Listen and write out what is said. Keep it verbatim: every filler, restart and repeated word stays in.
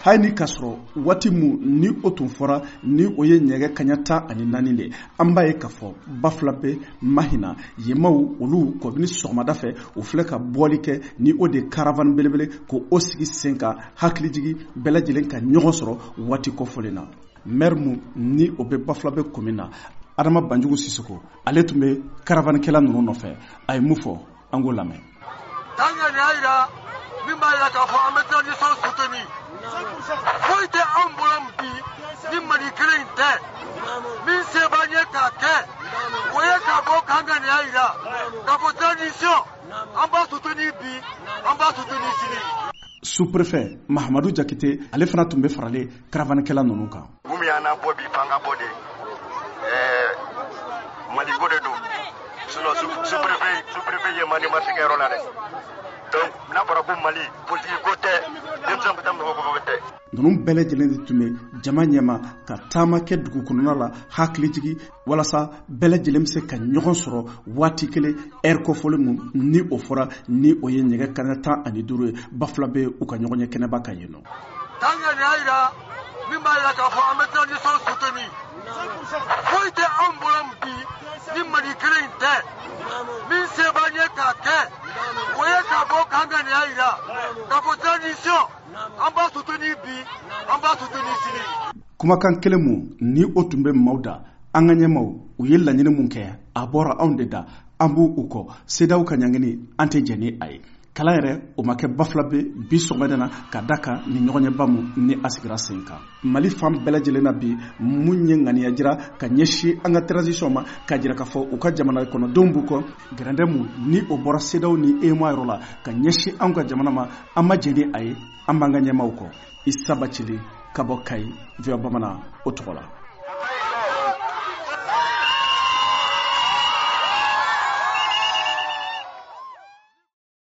hali ni k'a sɔrɔ waati min ni o tun fɔra ni o ye ɲɛgɛn kaɲa tan ani naani de an b'a ye k'a fɔ Bafulabe, Mahina, Yemaw olu kabini sɔgɔmada fɛ u filɛ ka bɔli kɛ ni o de caravane belebele ko o sigi sen kan hakilijigi bɛɛ lajɛlen ka ɲɔgɔn sɔrɔ waati kɔfɔlen na. Maire mun ni o bɛ Bafulabe commune na Adama Banjugu Sisoko ale tun bɛ caravanekɛla ninnu nɔfɛ a ye mun fɔ an k'o lamɛn. Tanga ni ayira min b'a yira k'a fɔ an bɛ transition soutenir foyi tɛ anw bolo bi ni Mali kelen in tɛ min se b'an ye k'a kɛ o ye k'a fɔ k'an ka ni ayira k'a fɔ transition an b'a soutenir bi an b'a soutenir sini. Sous-préfet Mahamadou Jakite ale fana tun bɛ faralen caravanekɛla ninnu kan. Mun y'an bɔ bi fanga bɔ de Mali ko de don sinon sous-préfet sous-préfet ye Mali ma se kɛyɔrɔ la dɛ donc n'a fɔra ko Mali politique ko tɛ denmisɛn bɛ taa mɔgɔ kɔfɛ tɛ. Ninnu bɛɛ lajɛlen de tun bɛ jama ɲɛma ka taama kɛ dugu kɔnɔna la hakilijigi walasa bɛɛ lajɛlen bɛ se ka ɲɔgɔn sɔrɔ waati kelen heure kɔfɔlen mun ni o fɔra ni o ye ɲɛgɛn kaɲa tan ani duuru ye Bafulabe u ka ɲɔgɔn ye kɛnɛba kan yen nɔ. Tanga ni ayira min b'a yira k'a fɔ an bɛ transition soutenir foyi tɛ anw bolo bi ni Mali kelen in tɛ min se b'an ye k'a kɛ o ye k'a fɔ k'an ka ni ayira k'a fɔ transition an b'a soutenir bi an b'a soutenir sini. Kumakan kelen mun ni o tun bɛ maaw da an ka ɲɛmaw u ye laɲini mun kɛ a bɔra anw de da an b'u u kɔ CEDEAO ka ɲangini an tɛ jɛn ni a ye. Kalan yɛrɛ o ma kɛ Bafulabe bi sɔgɔmada na ka da kan ni ɲɔgɔnɲɛba mun ni a sigira sen kan. Mali fan bɛɛ lajɛlen na bi mun ye ŋaniya jira ka ɲɛsin an ka transition ma ka jira k'a fɔ u ka jamana kɔnɔdenw b'u kɔ gɛrɛndɛ mun ni o bɔra CEDEAO ni E M O A yɔrɔ la ka ɲɛsin an ka jamana ma an ma jɛn ni a ye an b'an ka ɲɛmaw kɔ. Isa Bacili ka bɔ Kayi V O A Bamanan o tɔgɔ la.